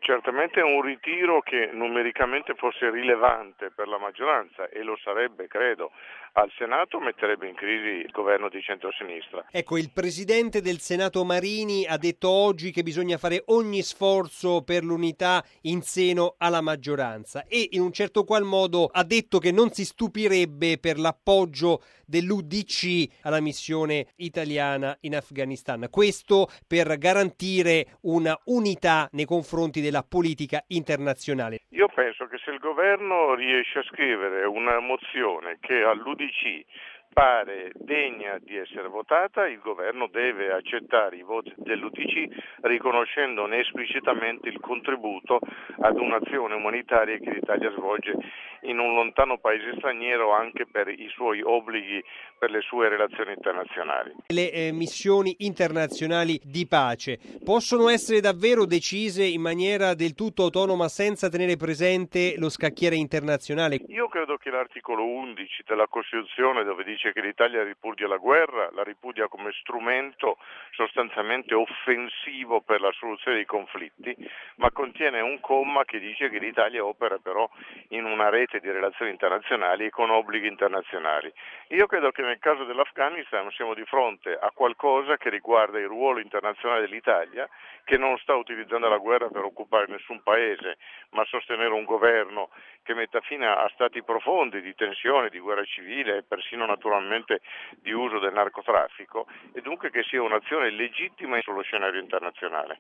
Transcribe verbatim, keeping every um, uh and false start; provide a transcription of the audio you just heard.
Certamente è un ritiro che numericamente fosse rilevante per la maggioranza, e lo sarebbe, credo. Al Senato metterebbe in crisi il governo di centrosinistra. Ecco, il presidente del Senato Marini ha detto oggi che bisogna fare ogni sforzo per l'unità in seno alla maggioranza e in un certo qual modo ha detto che non si stupirebbe per l'appoggio dell'U D C alla missione italiana in Afghanistan. Questo per garantire una unità nei confronti della politica internazionale. Io penso che se il governo riesce a scrivere una mozione che all'U D C pare degna di essere votata, il governo deve accettare i voti dell'U D C riconoscendone esplicitamente il contributo ad un'azione umanitaria che l'Italia svolge in un lontano paese straniero anche per i suoi obblighi, per le sue relazioni internazionali. Le eh, missioni internazionali di pace possono essere davvero decise in maniera del tutto autonoma senza tenere presente lo scacchiere internazionale? Io credo che l'articolo undici della Costituzione, dove dice che l'Italia ripudia la guerra, la ripudia come strumento sostanzialmente offensivo per la soluzione dei conflitti, ma contiene un comma che dice che l'Italia opera però in una rete di relazioni internazionali e con obblighi internazionali. Io credo che nel caso dell'Afghanistan siamo di fronte a qualcosa che riguarda il ruolo internazionale dell'Italia, che non sta utilizzando la guerra per occupare nessun paese, ma sostenere un governo che metta fine a stati profondi di tensione, di guerra civile e persino naturalmente di uso del narcotraffico, e dunque che sia un'azione legittima sullo scenario internazionale.